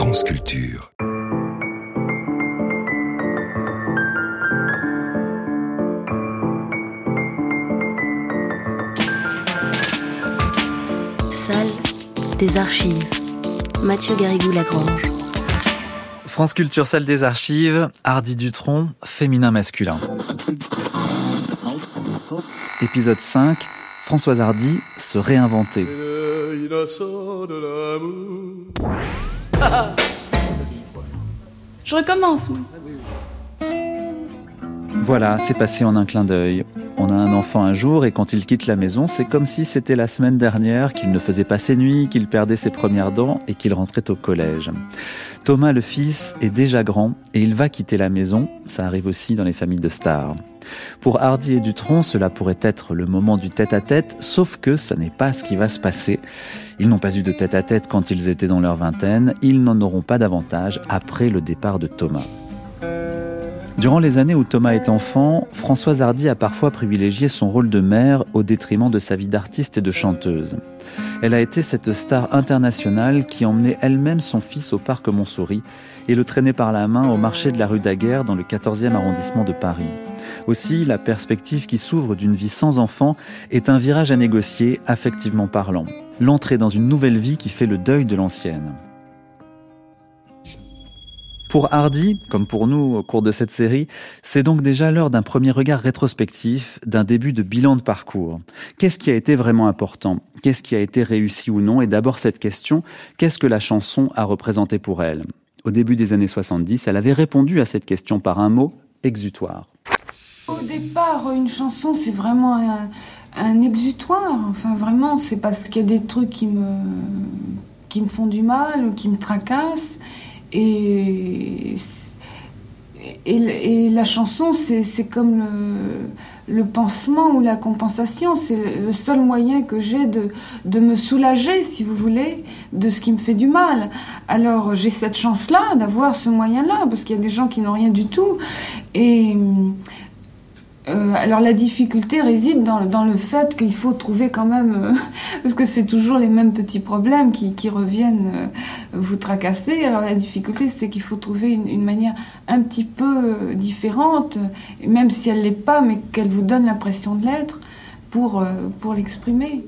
France Culture. Salle des archives. Mathieu Garrigou-Lagrange. France Culture, salle des archives, Hardy Dutronc, féminin-masculin. Épisode 5, Françoise Hardy, se réinventer. Je recommence, moi. Voilà, c'est passé en un clin d'œil. On a un enfant un jour et quand il quitte la maison, c'est comme si c'était la semaine dernière, qu'il ne faisait pas ses nuits, qu'il perdait ses premières dents et qu'il rentrait au collège. Thomas, le fils, est déjà grand et il va quitter la maison. Ça arrive aussi dans les familles de stars. Pour Hardy et Dutronc, cela pourrait être le moment du tête-à-tête, sauf que ça n'est pas ce qui va se passer. Ils n'ont pas eu de tête-à-tête quand ils étaient dans leur vingtaine, ils n'en auront pas davantage après le départ de Thomas. Durant les années où Thomas est enfant, Françoise Hardy a parfois privilégié son rôle de mère au détriment de sa vie d'artiste et de chanteuse. Elle a été cette star internationale qui emmenait elle-même son fils au parc Montsouris et le traînait par la main au marché de la rue Daguerre dans le 14e arrondissement de Paris. Aussi, la perspective qui s'ouvre d'une vie sans enfant est un virage à négocier, affectivement parlant. L'entrée dans une nouvelle vie qui fait le deuil de l'ancienne. Pour Hardy, comme pour nous au cours de cette série, c'est donc déjà l'heure d'un premier regard rétrospectif, d'un début de bilan de parcours. Qu'est-ce qui a été vraiment important ? Qu'est-ce qui a été réussi ou non ? Et d'abord cette question, qu'est-ce que la chanson a représenté pour elle ? Au début des années 70, elle avait répondu à cette question par un mot, exutoire. Au départ, une chanson, c'est vraiment un exutoire. Enfin, vraiment, c'est parce qu'il y a des trucs qui me font du mal ou qui me tracassent. Et la chanson, c'est comme le pansement ou la compensation. C'est le seul moyen que j'ai de me soulager, si vous voulez, de ce qui me fait du mal. Alors, j'ai cette chance-là d'avoir ce moyen-là, parce qu'il y a des gens qui n'ont rien du tout. Et alors la difficulté réside dans le fait qu'il faut trouver quand même, parce que c'est toujours les mêmes petits problèmes qui reviennent vous tracasser. Alors la difficulté, c'est qu'il faut trouver une manière un petit peu différente, même si elle ne l'est pas, mais qu'elle vous donne l'impression de l'être pour l'exprimer.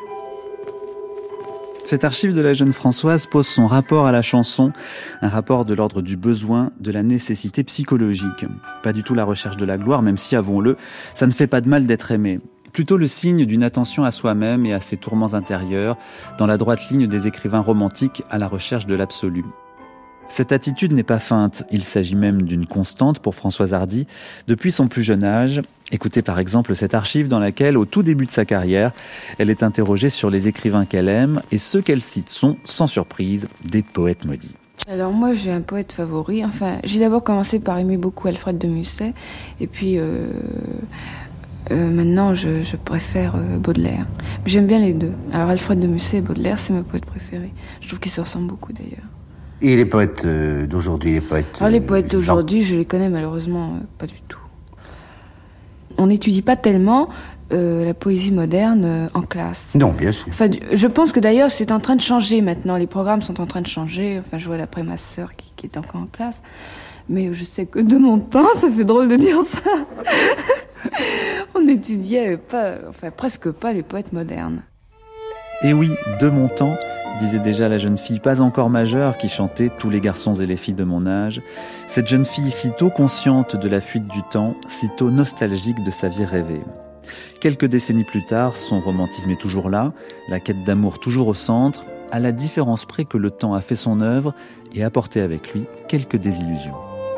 Cette archive de la jeune Françoise pose son rapport à la chanson, un rapport de l'ordre du besoin, de la nécessité psychologique. Pas du tout la recherche de la gloire, même si, avouons-le, ça ne fait pas de mal d'être aimé. Plutôt le signe d'une attention à soi-même et à ses tourments intérieurs, dans la droite ligne des écrivains romantiques à la recherche de l'absolu. Cette attitude n'est pas feinte, il s'agit même d'une constante pour Françoise Hardy depuis son plus jeune âge. Écoutez par exemple cette archive dans laquelle, au tout début de sa carrière, elle est interrogée sur les écrivains qu'elle aime et ceux qu'elle cite sont, sans surprise, des poètes maudits. Alors moi j'ai un poète favori, enfin j'ai d'abord commencé par aimer beaucoup Alfred de Musset et puis maintenant je préfère Baudelaire. J'aime bien les deux. Alors Alfred de Musset et Baudelaire c'est mes poètes préférés. Je trouve qu'ils se ressemblent beaucoup d'ailleurs. Et les poètes d'aujourd'hui, les poètes... Alors les poètes d'aujourd'hui, je les connais malheureusement pas du tout. On n'étudie pas tellement la poésie moderne en classe. Non, bien sûr. Enfin, je pense que d'ailleurs c'est en train de changer maintenant. Les programmes sont en train de changer. Enfin, je vois d'après ma sœur qui est encore en classe. Mais je sais que de mon temps, ça fait drôle de dire ça. On n'étudiait presque pas les poètes modernes. Et oui, de mon temps, disait déjà la jeune fille pas encore majeure qui chantait « Tous les garçons et les filles de mon âge ». Cette jeune fille sitôt consciente de la fuite du temps, sitôt nostalgique de sa vie rêvée. Quelques décennies plus tard, son romantisme est toujours là, la quête d'amour toujours au centre, à la différence près que le temps a fait son œuvre et apporté avec lui quelques désillusions.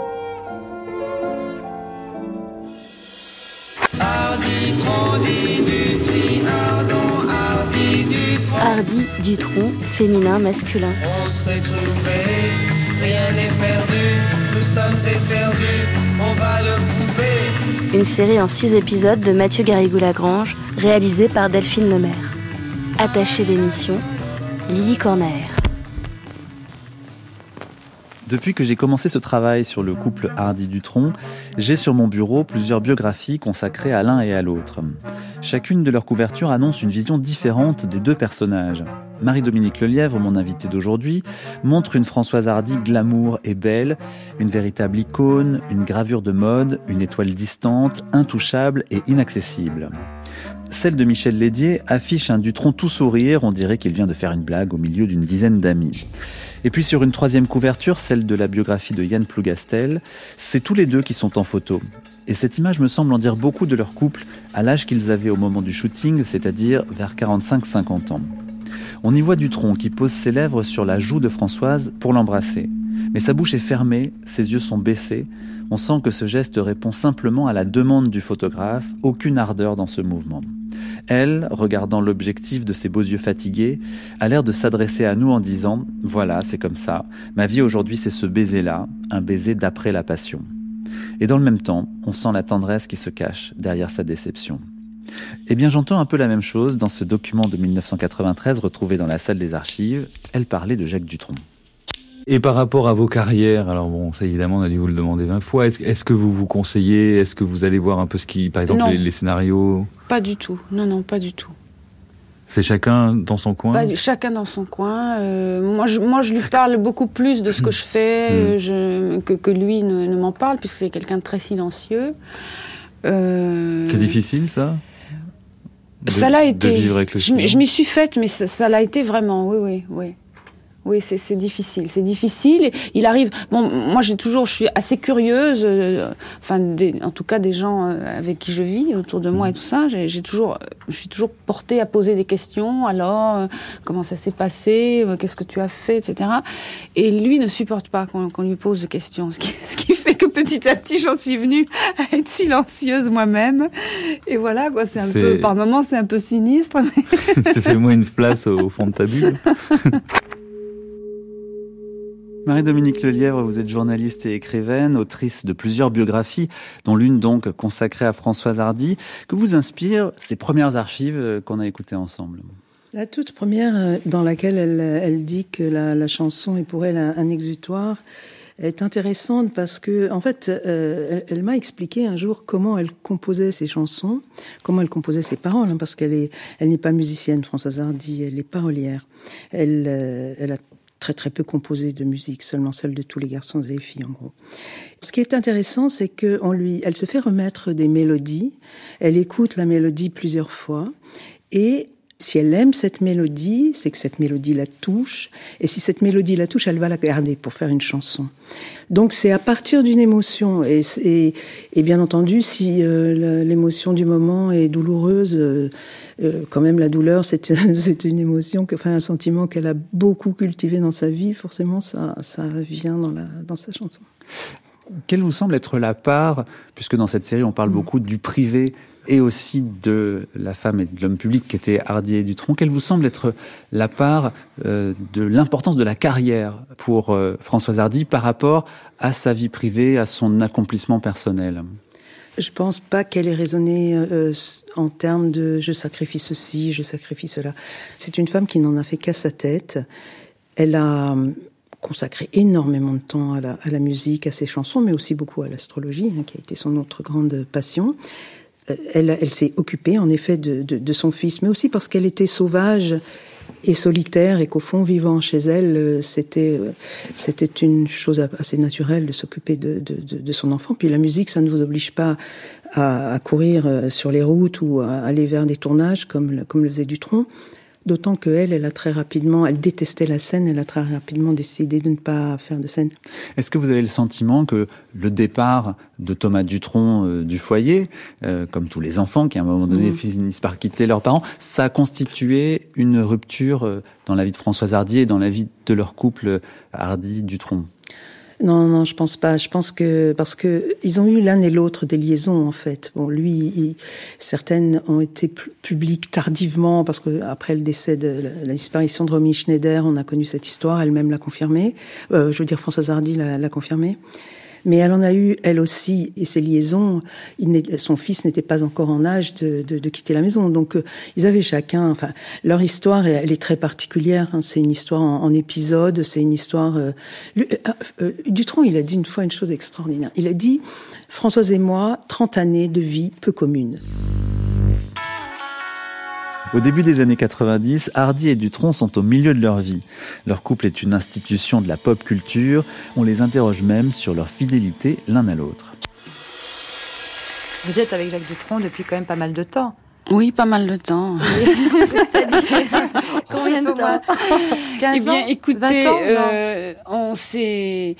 Hardy Dutronc, féminin, masculin. On s'est trouvé, rien n'est perdu, nous sommes éperdus, on va le prouver. Une série en 6 épisodes de Mathieu Garrigou-Lagrange, réalisée par Delphine Lemaire. Attachée d'émission, Lily Corner. Depuis que j'ai commencé ce travail sur le couple Hardy-Dutronc, j'ai sur mon bureau plusieurs biographies consacrées à l'un et à l'autre. Chacune de leurs couvertures annonce une vision différente des deux personnages. Marie-Dominique Lelièvre, mon invitée d'aujourd'hui, montre une Françoise Hardy glamour et belle, une véritable icône, une gravure de mode, une étoile distante, intouchable et inaccessible. Celle de Michel Lédier affiche un Dutronc tout sourire, on dirait qu'il vient de faire une blague au milieu d'une dizaine d'amis. Et puis sur une troisième couverture, celle de la biographie de Yann Plougastel, c'est tous les deux qui sont en photo. Et cette image me semble en dire beaucoup de leur couple à l'âge qu'ils avaient au moment du shooting, c'est-à-dire vers 45-50 ans. On y voit Dutronc qui pose ses lèvres sur la joue de Françoise pour l'embrasser. Mais sa bouche est fermée, ses yeux sont baissés. On sent que ce geste répond simplement à la demande du photographe, aucune ardeur dans ce mouvement. Elle, regardant l'objectif de ses beaux yeux fatigués, a l'air de s'adresser à nous en disant « Voilà, c'est comme ça. Ma vie aujourd'hui, c'est ce baiser-là, un baiser d'après la passion. » Et dans le même temps, on sent la tendresse qui se cache derrière sa déception. Eh bien, j'entends un peu la même chose dans ce document de 1993 retrouvé dans la salle des archives. Elle parlait de Jacques Dutronc. Et par rapport à vos carrières, alors bon, ça évidemment, on a dû vous le demander 20 fois. Est-ce que vous vous conseillez? Est-ce que vous allez voir un peu ce qui, par exemple, les scénarios? Pas du tout. Non, pas du tout. C'est chacun dans son coin? Chacun dans son coin. Moi, je lui parle beaucoup plus de ce que je fais que lui ne m'en parle, puisque c'est quelqu'un de très silencieux. C'est difficile, ça? Ça l'a été. De vivre avec le silence. Je m'y suis faite, mais ça l'a été vraiment, oui. Oui, c'est difficile. C'est difficile. Il arrive. Bon, moi, je suis assez curieuse. En tout cas, des gens avec qui je vis autour de moi et tout ça. Je suis toujours portée à poser des questions. Alors, comment ça s'est passé? Qu'est-ce que tu as fait, etc. Et lui ne supporte pas qu'on lui pose des questions. Ce qui fait que petit à petit, j'en suis venue à être silencieuse moi-même. Et voilà, quoi. Par moments, c'est un peu sinistre. Mais... Ça fait moins une place au fond de ta bulle. Marie-Dominique Lelièvre, vous êtes journaliste et écrivaine, autrice de plusieurs biographies, dont l'une donc consacrée à Françoise Hardy. Que vous inspirent ces premières archives qu'on a écoutées ensemble? La toute première, dans laquelle elle dit que la chanson est pour elle un exutoire, est intéressante parce que, en fait, elle m'a expliqué un jour comment elle composait ses chansons, comment elle composait ses paroles, parce qu'elle n'est pas musicienne, Françoise Hardy, elle est parolière. Elle a très peu composé de musique, seulement celle de tous les garçons et les filles, en gros. Ce qui est intéressant, c'est que elle se fait remettre des mélodies, elle écoute la mélodie plusieurs fois, et si elle aime cette mélodie, c'est que cette mélodie la touche, et si cette mélodie la touche, elle va la garder pour faire une chanson. Donc c'est à partir d'une émotion, et bien entendu, si l'émotion du moment est douloureuse, quand même la douleur, c'est une émotion, un sentiment qu'elle a beaucoup cultivé dans sa vie, forcément ça vient dans sa chanson. Quelle vous semble être la part, puisque dans cette série on parle beaucoup du privé, et aussi de la femme et de l'homme public qui étaient Hardy et Dutronc, quelle vous semble être la part de l'importance de la carrière pour Françoise Hardy par rapport à sa vie privée, à son accomplissement personnel? Je pense pas qu'elle ait raisonné en termes de « je sacrifie ceci, je sacrifie cela ». C'est une femme qui n'en a fait qu'à sa tête. Elle a consacré énormément de temps à la musique, à ses chansons, mais aussi beaucoup à l'astrologie, qui a été son autre grande passion. Elle s'est occupée, en effet, de son fils, mais aussi parce qu'elle était sauvage et solitaire, et qu'au fond, vivant chez elle, c'était une chose assez naturelle de s'occuper de son enfant. Puis la musique, ça ne vous oblige pas à courir sur les routes ou à aller vers des tournages comme le faisait Dutronc. D'autant qu'elle a très rapidement, elle détestait la scène, elle a très rapidement décidé de ne pas faire de scène. Est-ce que vous avez le sentiment que le départ de Thomas Dutronc du foyer, comme tous les enfants qui à un moment donné finissent par quitter leurs parents, ça a constitué une rupture dans la vie de Françoise Hardy et dans la vie de leur couple Hardy-Dutronc? Non, je pense pas. Je pense que parce que ils ont eu l'un et l'autre des liaisons en fait. Bon, certaines ont été publiques tardivement parce que après le décès de la disparition de Romy Schneider, on a connu cette histoire. Elle-même l'a confirmée. Françoise Hardy l'a confirmée. Mais elle en a eu, elle aussi, et ses liaisons, son fils n'était pas encore en âge de quitter la maison. Donc, ils avaient chacun, leur histoire, elle est très particulière. C'est une histoire en épisodes, c'est une histoire... Dutronc, il a dit une fois une chose extraordinaire. Il a dit, Françoise et moi, 30 années de vie peu commune. Au début des années 90, Hardy et Dutronc sont au milieu de leur vie. Leur couple est une institution de la pop culture. On les interroge même sur leur fidélité l'un à l'autre. Vous êtes avec Jacques Dutronc depuis quand même pas mal de temps. Oui, pas mal de temps. Combien de temps? 15 Eh bien, ans, écoutez, 20 ans, on s'est...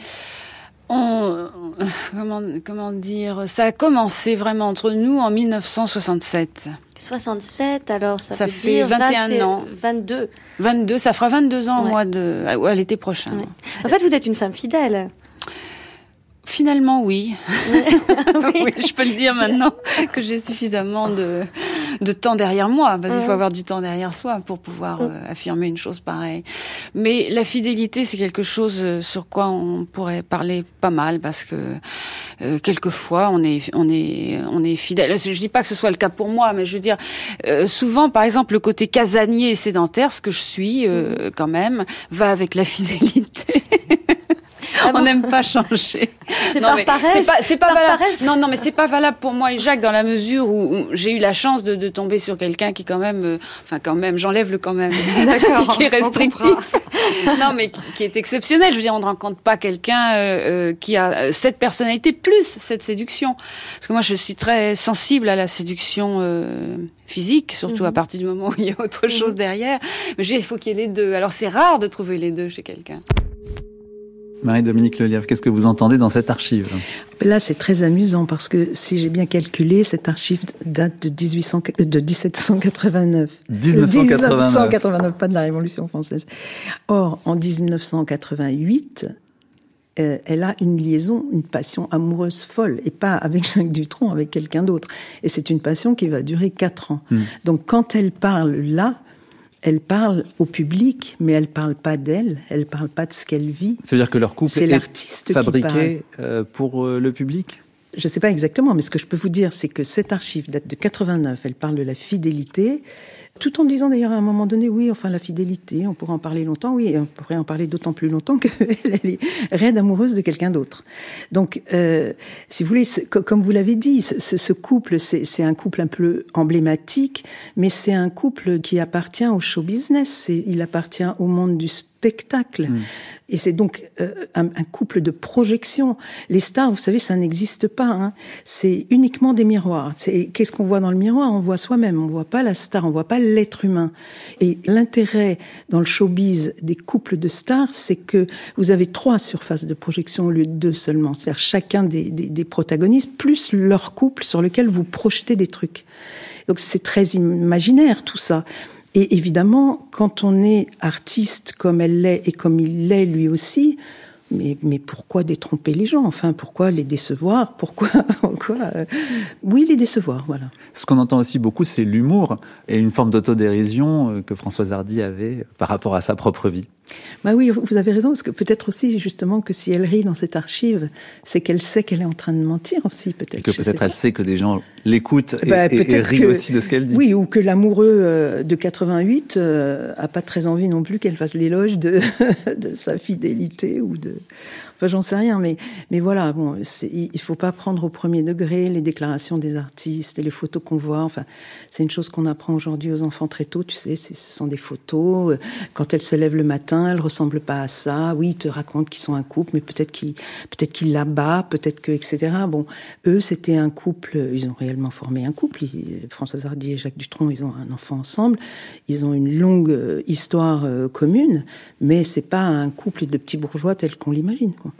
comment dire, ça a commencé vraiment entre nous en 1967. 67, alors ça veut fait dire 21 ans. 22. Ça fera 22 ans Ouais. à l'été prochain. Ouais. En fait, vous êtes une femme fidèle. Finalement, oui. Oui. Oui, je peux le dire maintenant que j'ai suffisamment de temps derrière moi, parce qu'il faut avoir du temps derrière soi pour pouvoir affirmer une chose pareille. Mais la fidélité, c'est quelque chose sur quoi on pourrait parler pas mal, parce que quelquefois on est fidèle. Je dis pas que ce soit le cas pour moi, mais je veux dire souvent, par exemple, le côté casanier et sédentaire, ce que je suis quand même, va avec la fidélité. Ah bon? On n'aime pas changer. C'est par paresse. C'est pas valable. Non, mais c'est pas valable pour moi et Jacques dans la mesure où j'ai eu la chance de tomber sur quelqu'un qui quand même, j'enlève le quand même, qui est restrictif. Non, mais qui est exceptionnel. Je veux dire, on ne rencontre pas quelqu'un qui a cette personnalité plus cette séduction. Parce que moi, je suis très sensible à la séduction physique, surtout à partir du moment où il y a autre chose derrière. Mais il faut qu'il y ait les deux. Alors, c'est rare de trouver les deux chez quelqu'un. Marie-Dominique Lelièvre, qu'est-ce que vous entendez dans cette archive ? Là, c'est très amusant parce que si j'ai bien calculé, cette archive date de 1789. 1989, pas de la Révolution française. Or, en 1988, elle a une liaison, une passion amoureuse folle, et pas avec Jacques Dutronc, avec quelqu'un d'autre. Et c'est une passion qui va durer 4 ans. Donc, quand elle parle là, elle parle au public, mais elle parle pas d'elle, elle parle pas de ce qu'elle vit. Ça veut dire que leur couple c'est est l'artiste fabriqué pour le public ? Je sais pas exactement, mais ce que je peux vous dire, c'est que cette archive date de 89, elle parle de la fidélité, tout en disant d'ailleurs à un moment donné, oui, enfin la fidélité, on pourrait en parler longtemps, oui, on pourrait en parler d'autant plus longtemps qu'elle est raide amoureuse de quelqu'un d'autre. Donc, si vous voulez, comme vous l'avez dit, ce couple, c'est un couple un peu emblématique, mais c'est un couple qui appartient au show business, il appartient au monde du spectacle. Et c'est donc un couple de projection. Les stars, vous savez, ça n'existe pas. Hein. C'est uniquement des miroirs. Qu'est-ce qu'on voit dans le miroir ? On voit soi-même. On voit pas la star. On voit pas l'être humain. Et l'intérêt dans le showbiz des couples de stars, c'est que vous avez 3 surfaces de projection au lieu de 2 seulement. C'est-à-dire chacun des protagonistes plus leur couple sur lequel vous projetez des trucs. Donc c'est très imaginaire tout ça. Et évidemment, quand on est artiste comme elle l'est et comme il l'est lui aussi, mais pourquoi détromper les gens ? Enfin, pourquoi les décevoir ? Oui, les décevoir, voilà. Ce qu'on entend aussi beaucoup, c'est l'humour et une forme d'autodérision que Françoise Hardy avait par rapport à sa propre vie. Bah oui, vous avez raison, parce que peut-être aussi, justement, que si elle rit dans cette archive, c'est qu'elle sait qu'elle est en train de mentir aussi, peut-être. Et que peut-être elle sait que des gens l'écoutent et rient aussi de ce qu'elle dit. Oui, ou que l'amoureux de 88 a pas très envie non plus qu'elle fasse l'éloge de sa fidélité ou de... Enfin, j'en sais rien, mais voilà, bon, il faut pas prendre au premier degré les déclarations des artistes et les photos qu'on voit. Enfin, c'est une chose qu'on apprend aujourd'hui aux enfants très tôt, tu sais, ce sont des photos. Quand elles se lèvent le matin, elles ressemblent pas à ça. Oui, ils te racontent qu'ils sont un couple, mais peut-être qu'ils la battent, peut-être que, etc. Bon, eux, c'était un couple, ils ont réellement formé un couple. Françoise Hardy et Jacques Dutronc, ils ont un enfant ensemble. Ils ont une longue histoire commune, mais c'est pas un couple de petits bourgeois tel qu'on l'imagine, quoi.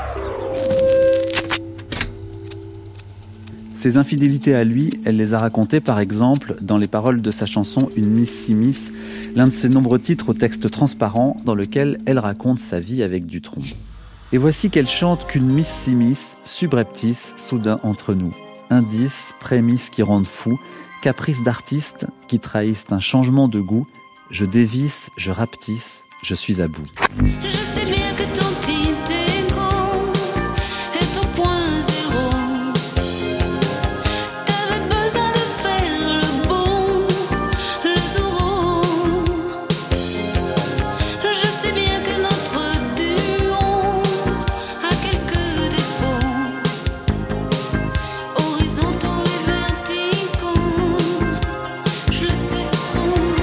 Ses infidélités à lui, elle les a racontées par exemple dans les paroles de sa chanson Une Miss si Miss, l'un de ses nombreux titres au texte transparent dans lequel elle raconte sa vie avec Dutronc. Et voici qu'elle chante qu'une Miss si Miss, subreptice, soudain entre nous. Indices, prémices qui rendent fou, caprices d'artistes qui trahissent un changement de goût. Je dévisse, je rapetisse, je suis à bout. Je sais bien que ton petit égo est au point zéro. T'avais besoin de faire le bon, le zéro. Je sais bien que notre duo a quelques défauts, horizontaux et verticaux. Je le sais trop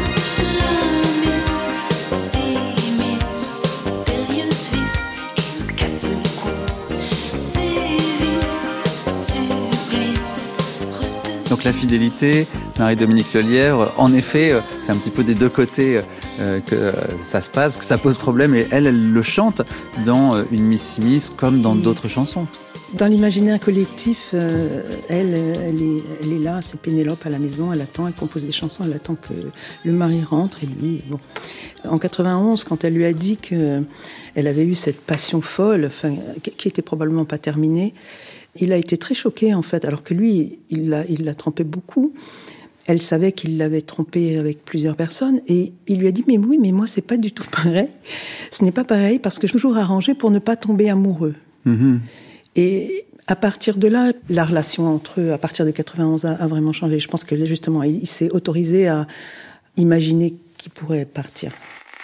Donc la fidélité, Marie-Dominique Lelièvre, en effet, c'est un petit peu des deux côtés que ça se passe, que ça pose problème. Et elle le chante dans Une Miss Miss comme dans d'autres chansons. Dans l'imaginaire collectif, elle est là, c'est Pénélope à la maison, elle attend, elle compose des chansons, elle attend que le mari rentre et lui, bon. En 91, quand elle lui a dit qu'elle avait eu cette passion folle, qui était probablement pas terminée, il a été très choqué en fait, alors que lui, il l'a trompée beaucoup. Elle savait qu'il l'avait trompée avec plusieurs personnes et il lui a dit « Mais oui, mais moi c'est pas du tout pareil. Ce n'est pas pareil parce que je suis toujours arrangée pour ne pas tomber amoureux. » Et à partir de là, la relation entre eux, à partir de 91, a vraiment changé. Je pense que justement, il s'est autorisé à imaginer qu'il pourrait partir.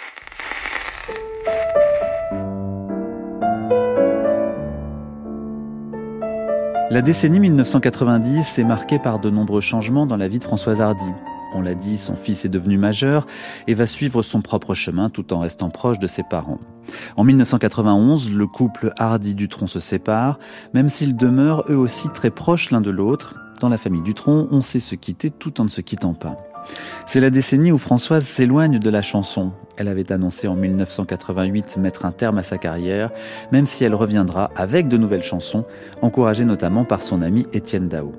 La décennie 1990 est marquée par de nombreux changements dans la vie de Françoise Hardy. On l'a dit, son fils est devenu majeur et va suivre son propre chemin tout en restant proche de ses parents. En 1991, le couple Hardy-Dutronc se sépare, même s'ils demeurent eux aussi très proches l'un de l'autre. Dans la famille Dutronc, on sait se quitter tout en ne se quittant pas. C'est la décennie où Françoise s'éloigne de la chanson. Elle avait annoncé en 1988 mettre un terme à sa carrière, même si elle reviendra avec de nouvelles chansons, encouragée notamment par son ami Étienne Dao.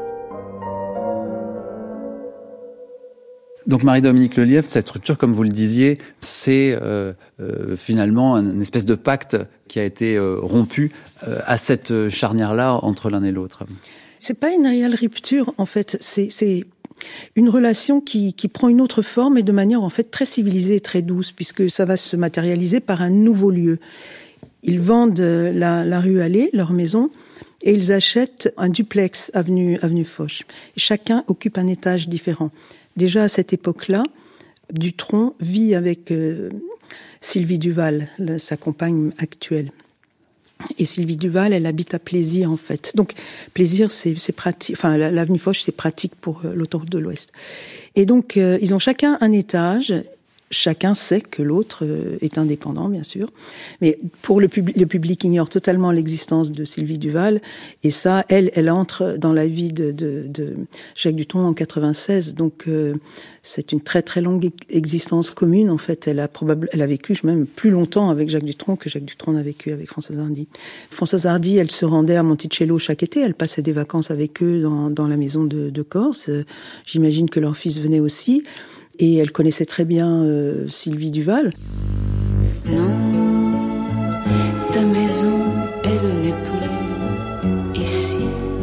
Donc Marie-Dominique Lelièvre, cette structure, comme vous le disiez, c'est finalement une espèce de pacte qui a été rompu à cette charnière-là entre l'un et l'autre. C'est pas une réelle rupture, en fait. C'est une relation qui prend une autre forme et de manière en fait très civilisée et très douce, puisque ça va se matérialiser par un nouveau lieu. Ils vendent la rue Allée, leur maison, et ils achètent un duplex avenue Foch. Chacun occupe un étage différent. Déjà à cette époque-là, Dutronc vit avec Sylvie Duval, sa compagne actuelle. Et Sylvie Duval, elle habite à Plaisir, en fait. Donc, Plaisir, c'est pratique. Enfin, l'avenue Foch, c'est pratique pour l'autoroute de l'Ouest. Et donc, ils ont chacun un étage. Chacun sait que l'autre est indépendant, bien sûr. Mais pour le public ignore totalement l'existence de Sylvie Duval. Et ça, elle entre dans la vie de Jacques Dutronc en 96. Donc, c'est une très, très longue existence commune, en fait. Elle a vécu même plus longtemps avec Jacques Dutronc que Jacques Dutronc a vécu avec Françoise Hardy. Françoise Hardy, elle se rendait à Monticello chaque été. Elle passait des vacances avec eux dans la maison de Corse. J'imagine que leur fils venait aussi. Et elle connaissait très bien Sylvie Duval. Non, ta maison, elle n'est plus ici.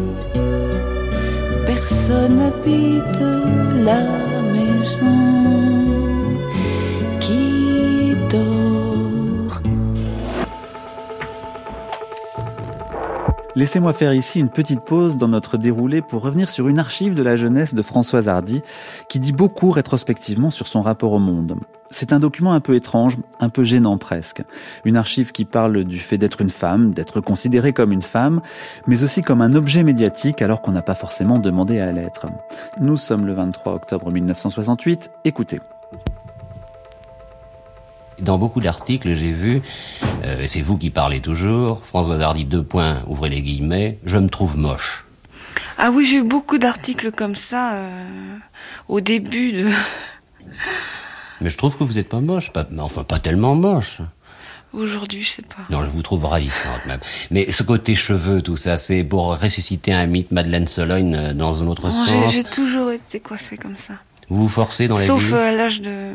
Personne n'habite la maison qui dort. Laissez-moi faire ici une petite pause dans notre déroulé pour revenir sur une archive de la jeunesse de Françoise Hardy qui dit beaucoup rétrospectivement sur son rapport au monde. C'est un document un peu étrange, un peu gênant presque. Une archive qui parle du fait d'être une femme, d'être considérée comme une femme, mais aussi comme un objet médiatique alors qu'on n'a pas forcément demandé à l'être. Nous sommes le 23 octobre 1968, écoutez. Dans beaucoup d'articles, j'ai vu, c'est vous qui parlez toujours, Françoise Hardy, ouvrez les guillemets, je me trouve moche. Ah oui, j'ai eu beaucoup d'articles comme ça au début de... Mais je trouve que vous n'êtes pas moche, pas tellement moche. Aujourd'hui, je sais pas. Non, je vous trouve ravissante même. Mais ce côté cheveux, tout ça, c'est pour ressusciter un mythe Madeleine Sologne dans un autre sens. J'ai toujours été coiffée comme ça. Vous vous forcez dans la vie ? Sauf à l'âge de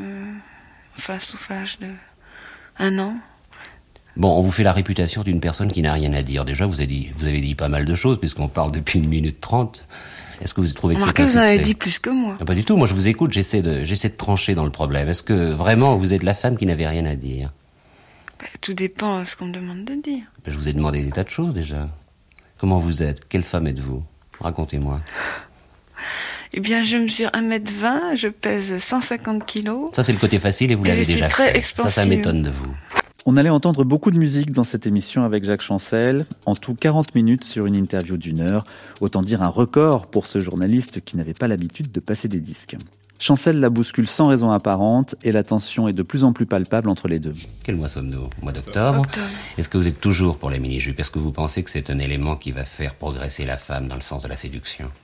1 an. Bon, on vous fait la réputation d'une personne qui n'a rien à dire. Déjà, vous avez dit pas mal de choses, puisqu'on parle depuis 1 minute 30. Est-ce que vous trouvez que c'est assez ? Vous en avez dit plus que moi. Pas du tout. Moi, je vous écoute, j'essaie de trancher dans le problème. Est-ce que vraiment vous êtes la femme qui n'avait rien à dire ? Tout dépend de ce qu'on me demande de dire. Je vous ai demandé des tas de choses déjà. Comment vous êtes ? Quelle femme êtes-vous ? Racontez-moi. Eh bien, je mesure 1m20, je pèse 150 kilos. Ça, c'est le côté facile et vous l'avez déjà fait. Expansive. Ça m'étonne de vous. On allait entendre beaucoup de musique dans cette émission avec Jacques Chancel, en tout 40 minutes sur une interview d'1 heure, autant dire un record pour ce journaliste qui n'avait pas l'habitude de passer des disques. Chancel la bouscule sans raison apparente et la tension est de plus en plus palpable entre les deux. Quel mois sommes-nous ? Mois d'octobre ? Est-ce que vous êtes toujours pour les mini-jupes ? Est-ce que vous pensez que c'est un élément qui va faire progresser la femme dans le sens de la séduction ?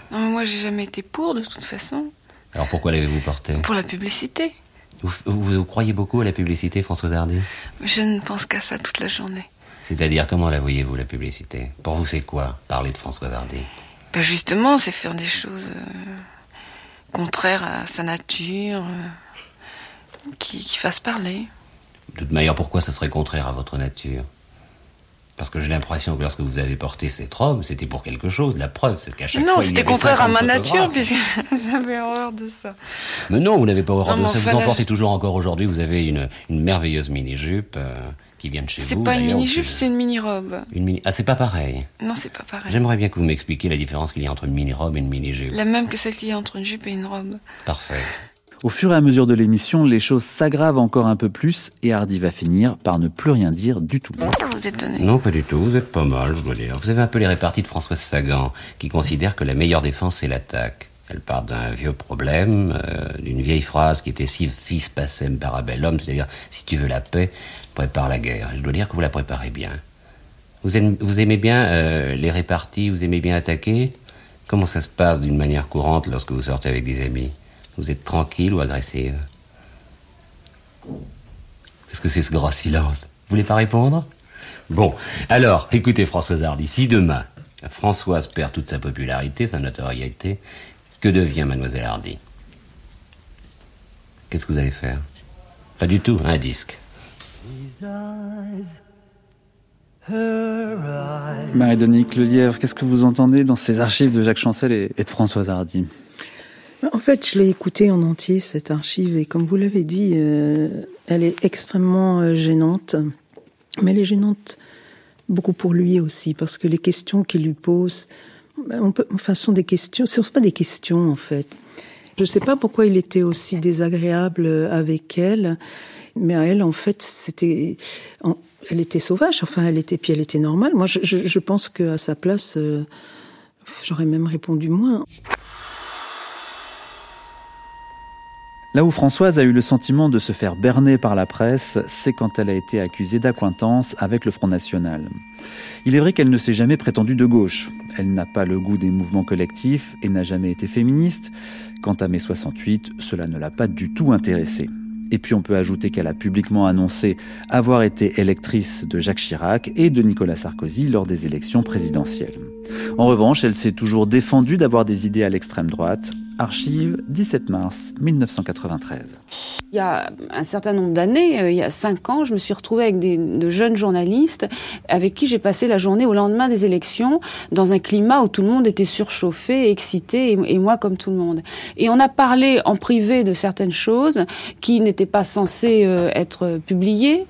Non, moi, j'ai jamais été pour, de toute façon. Alors pourquoi l'avez-vous portée ? Pour la publicité. Vous croyez beaucoup à la publicité, Françoise Hardy ? Je ne pense qu'à ça toute la journée. C'est-à-dire, comment la voyez-vous, la publicité ? Pour vous, c'est quoi, parler de Françoise Hardy ? Ben justement, c'est faire des choses contraires à sa nature, qui fassent parler. De toute manière, pourquoi ça serait contraire à votre nature ? Parce que j'ai l'impression que lorsque vous avez porté cette robe, c'était pour quelque chose. La preuve, c'est qu'à chaque fois, il y avait 50 c'était contraire à ma nature, photographes. puisque j'avais horreur de ça. Mais non, vous n'avez pas horreur Non, de ça. mais Vous enfin, en là, portez toujours encore aujourd'hui. Vous avez une merveilleuse mini-jupe qui vient de chez vous. C'est pas une d'ailleurs, mini-jupe, ou c'est une mini-robe. Ah, c'est pas pareil. Non, c'est pas pareil. J'aimerais bien que vous m'expliquiez la différence qu'il y a entre une mini-robe et une mini-jupe. La même que celle qu'il y a entre une jupe et une robe. Parfait. Au fur et à mesure de l'émission, les choses s'aggravent encore un peu plus et Hardy va finir par ne plus rien dire du tout. Vous êtes étonné. Non, pas du tout. Vous êtes pas mal, je dois dire. Vous avez un peu les réparties de Françoise Sagan, qui considère que la meilleure défense, c'est l'attaque. Elle part d'un vieux problème, d'une vieille phrase qui était « si vis pacem parabellum », c'est-à-dire « si tu veux la paix, prépare la guerre ». Et je dois dire que vous la préparez bien. Vous aimez bien les réparties, vous aimez bien attaquer ? Comment ça se passe d'une manière courante lorsque vous sortez avec des amis ? Vous êtes tranquille ou agressive ? Qu'est-ce que c'est ce grand silence ? Vous voulez pas répondre ? Bon, alors, écoutez Françoise Hardy, si demain, Françoise perd toute sa popularité, sa notoriété, que devient Mademoiselle Hardy ? Qu'est-ce que vous allez faire ? Pas du tout, un disque. Marie-Dominique Lelièvre, qu'est-ce que vous entendez dans ces archives de Jacques Chancel et de Françoise Hardy ? En fait, je l'ai écoutée en entier, cette archive, et comme vous l'avez dit, elle est extrêmement gênante. Mais elle est gênante beaucoup pour lui aussi, parce que les questions qu'il lui pose, sont des questions, ce ne sont pas des questions en fait. Je ne sais pas pourquoi il était aussi désagréable avec elle, mais à elle, en fait, elle était sauvage, elle était normale. Moi, je pense qu'à sa place, j'aurais même répondu moins. Là où Françoise a eu le sentiment de se faire berner par la presse, c'est quand elle a été accusée d'accointance avec le Front National. Il est vrai qu'elle ne s'est jamais prétendue de gauche. Elle n'a pas le goût des mouvements collectifs et n'a jamais été féministe. Quant à mai 68, cela ne l'a pas du tout intéressée. Et puis on peut ajouter qu'elle a publiquement annoncé avoir été électrice de Jacques Chirac et de Nicolas Sarkozy lors des élections présidentielles. En revanche, elle s'est toujours défendue d'avoir des idées à l'extrême droite. Archive, 17 mars 1993. Il y a un certain nombre d'années, il y a 5 ans, je me suis retrouvée avec de jeunes journalistes avec qui j'ai passé la journée au lendemain des élections dans un climat où tout le monde était surchauffé, excité, et moi comme tout le monde. Et on a parlé en privé de certaines choses qui n'étaient pas censées être publiées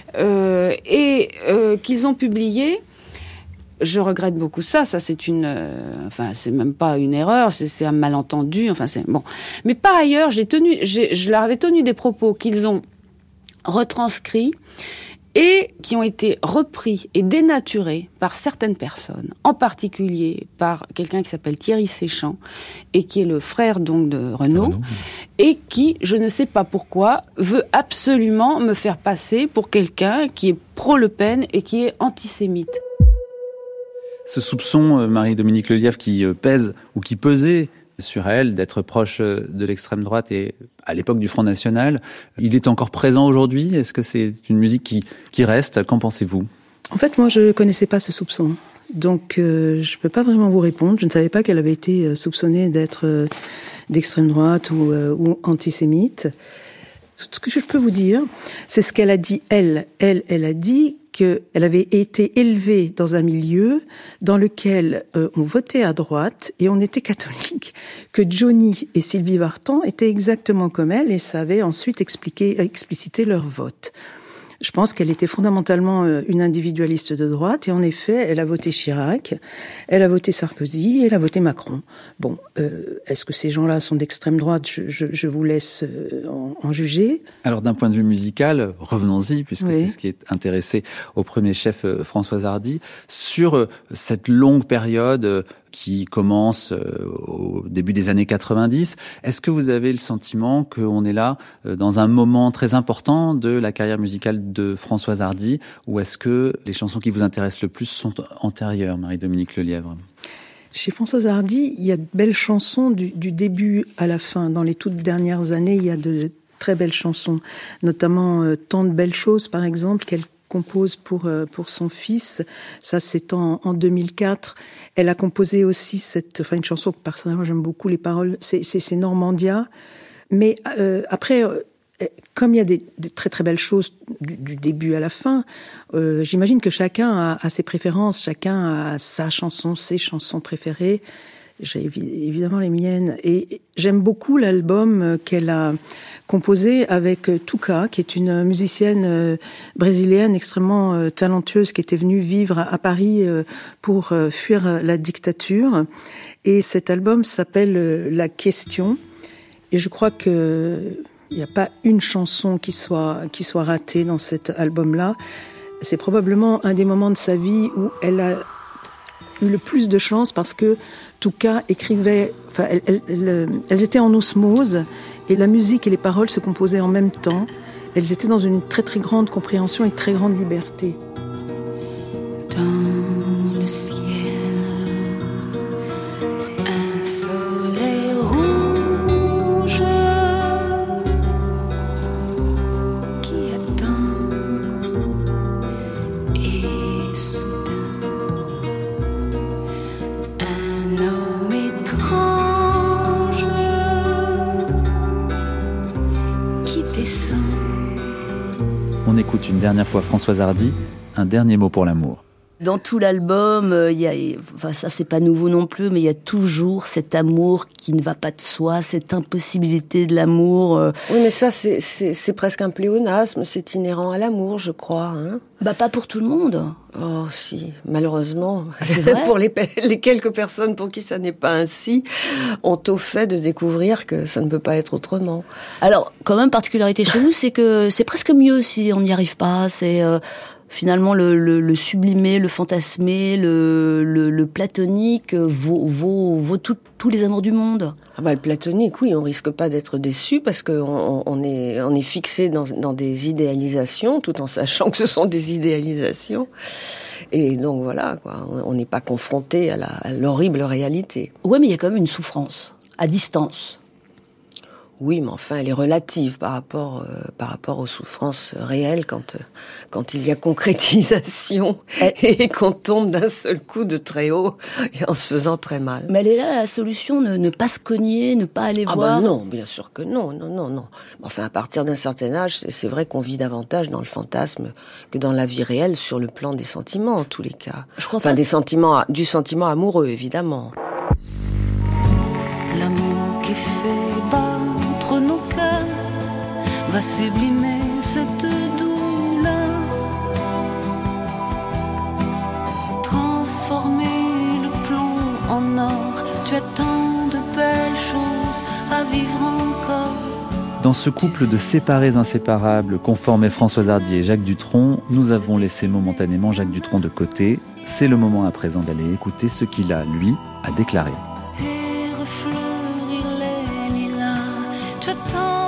et qu'ils ont publiées. Je regrette beaucoup ça. Ça, c'est c'est même pas une erreur, c'est un malentendu. C'est bon. Mais par ailleurs, je leur avais tenu des propos qu'ils ont retranscrits et qui ont été repris et dénaturés par certaines personnes, en particulier par quelqu'un qui s'appelle Thierry Séchant et qui est le frère donc de Renaud, et qui, je ne sais pas pourquoi, veut absolument me faire passer pour quelqu'un qui est pro-Le Pen et qui est antisémite. Ce soupçon, Marie-Dominique Lelièvre, qui pèse ou qui pesait sur elle d'être proche de l'extrême droite et à l'époque du Front National, il est encore présent aujourd'hui ? Est-ce que c'est une musique qui reste ? Qu'en pensez-vous ? En fait, moi, je ne connaissais pas ce soupçon. Donc, je ne peux pas vraiment vous répondre. Je ne savais pas qu'elle avait été soupçonnée d'être d'extrême droite ou antisémite. Ce que je peux vous dire, c'est ce qu'elle a dit, elle. Elle a dit qu'elle avait été élevée dans un milieu dans lequel on votait à droite et on était catholique, que Johnny et Sylvie Vartan étaient exactement comme elle et savaient ensuite expliciter leur vote. Je pense qu'elle était fondamentalement une individualiste de droite, et en effet, elle a voté Chirac, elle a voté Sarkozy, elle a voté Macron. Bon, est-ce que ces gens-là sont d'extrême droite ? Je vous laisse en juger. Alors, d'un point de vue musical, revenons-y, puisque c'est ce qui est intéressé au premier chef Françoise Hardy, sur cette longue période qui commence au début des années 90. Est-ce que vous avez le sentiment qu'on est là dans un moment très important de la carrière musicale de Françoise Hardy, ou est-ce que les chansons qui vous intéressent le plus sont antérieures, Marie-Dominique Lelièvre ? Chez Françoise Hardy, il y a de belles chansons du début à la fin. Dans les toutes dernières années, il y a de très belles chansons, notamment Tant de belles choses, par exemple, qu'elle compose pour son fils. Ça, c'est en 2004. Elle a composé aussi une chanson que personnellement j'aime beaucoup les paroles. C'est Normandia. Mais après, comme il y a des très très belles choses du début à la fin, j'imagine que chacun a ses préférences, chacun a sa chanson, ses chansons préférées. J'ai évidemment les miennes. Et j'aime beaucoup l'album qu'elle a composé avec Tuca, qui est une musicienne brésilienne extrêmement talentueuse, qui était venue vivre à Paris pour fuir la dictature. Et cet album s'appelle La Question. Et je crois que il n'y a pas une chanson qui soit ratée dans cet album-là. C'est probablement un des moments de sa vie où elle a eu le plus de chance, parce que Tuca écrivait, elles étaient en osmose, et la musique et les paroles se composaient en même temps. Elles étaient dans une très très grande compréhension et très grande liberté. Dans le ciel, un soleil rouge qui attend, et soudain un homme étrange qui descend. On écoute une dernière fois Françoise Hardy, Un dernier mot pour l'amour. Dans tout l'album, ça c'est pas nouveau non plus, mais il y a toujours cet amour qui ne va pas de soi, cette impossibilité de l'amour. Oui, mais ça c'est presque un pléonasme, c'est inhérent à l'amour, je crois. Hein. Pas pour tout le monde. Oh si, malheureusement. C'est vrai. Pour les quelques personnes pour qui ça n'est pas ainsi, ont au fait de découvrir que ça ne peut pas être autrement. Alors, quand même, particularité chez nous, c'est que c'est presque mieux si on n'y arrive pas. C'est finalement le sublimé, le fantasmé, le platonique vaut tous les amours du monde. Le platonique, oui, on risque pas d'être déçu parce que on est fixé dans des idéalisations, tout en sachant que ce sont des idéalisations. Et donc voilà, quoi, on n'est pas confronté à l'horrible réalité. Ouais, mais il y a quand même une souffrance à distance. Oui, mais enfin, elle est relative par rapport aux souffrances réelles quand il y a concrétisation et qu'on tombe d'un seul coup de très haut et en se faisant très mal. Mais elle est là la solution, ne pas se cogner, ne pas aller voir. Non, bien sûr que non. Enfin, à partir d'un certain âge, c'est vrai qu'on vit davantage dans le fantasme que dans la vie réelle sur le plan des sentiments, en tous les cas. Je crois du sentiment amoureux, évidemment. L'amour qui fait battre nos cœurs va sublimer cette douleur, transformer le plomb en or. Tu as tant de belles choses à vivre encore. Dans ce couple de séparés inséparables conformait Françoise Hardy et Jacques Dutronc, nous avons laissé momentanément Jacques Dutronc de côté. C'est le moment à présent d'aller écouter ce qu'il a, lui, à déclarer. Et refleurir les lilas, tu attends